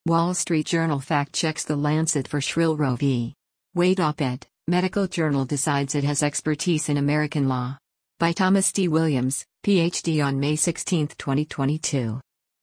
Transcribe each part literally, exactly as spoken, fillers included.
Wall Street Journal fact-checks The Lancet for shrill Roe v. Wade op-ed, Medical Journal decides it has expertise in American law. By Thomas D. Williams, P H D on May sixteenth, twenty twenty-two.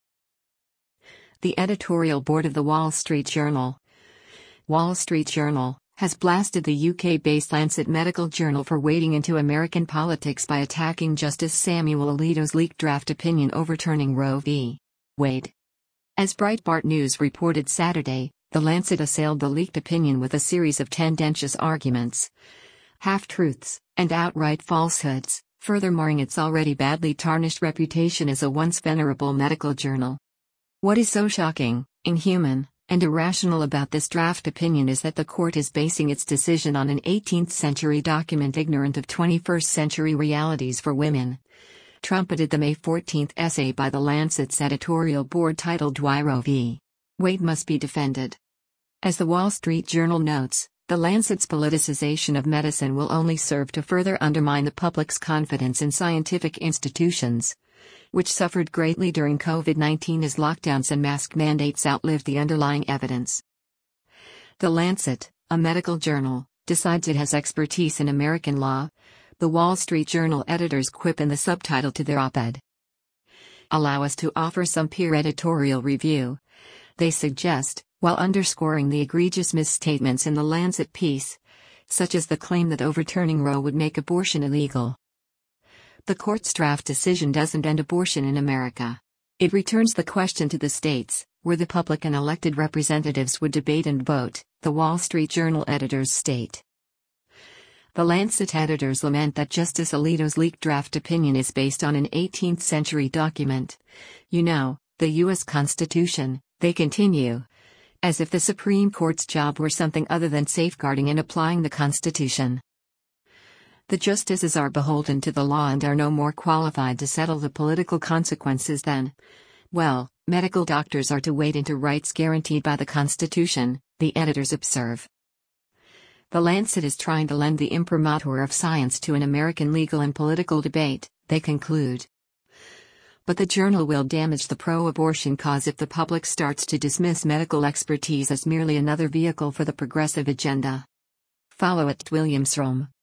The editorial board of the Wall Street Journal, Wall Street Journal, has blasted the U K-based Lancet Medical Journal for wading into American politics by attacking Justice Samuel Alito's leaked draft opinion overturning Roe v. Wade. As Breitbart News reported Saturday, The Lancet assailed the leaked opinion with a series of tendentious arguments, half-truths, and outright falsehoods, further marring its already badly tarnished reputation as a once venerable medical journal. What is so shocking, inhuman, and irrational about this draft opinion is that the court is basing its decision on an eighteenth century document ignorant of twenty-first century realities for women, trumpeted the May fourteenth essay by The Lancet's editorial board titled Why Roe v. Wade Must Be Defended. As the Wall Street Journal notes, The Lancet's politicization of medicine will only serve to further undermine the public's confidence in scientific institutions, which suffered greatly during COVID nineteen as lockdowns and mask mandates outlived the underlying evidence. The Lancet, a medical journal, decides it has expertise in American law, the Wall Street Journal editors quip in the subtitle to their op-ed. Allow us to offer some peer editorial review, they suggest, while underscoring the egregious misstatements in the Lancet piece, such as the claim that overturning Roe would make abortion illegal. The court's draft decision doesn't end abortion in America. It returns the question to the states, where the public and elected representatives would debate and vote, the Wall Street Journal editors state. The Lancet editors lament that Justice Alito's leaked draft opinion is based on an eighteenth century document. You know, the U S Constitution, they continue. As if the Supreme Court's job were something other than safeguarding and applying the Constitution. The justices are beholden to the law and are no more qualified to settle the political consequences than, well, medical doctors are to wade into rights guaranteed by the Constitution, the editors observe. The Lancet is trying to lend the imprimatur of science to an American legal and political debate, they conclude. But the journal will damage the pro-abortion cause if the public starts to dismiss medical expertise as merely another vehicle for the progressive agenda. Follow at Williamsrom.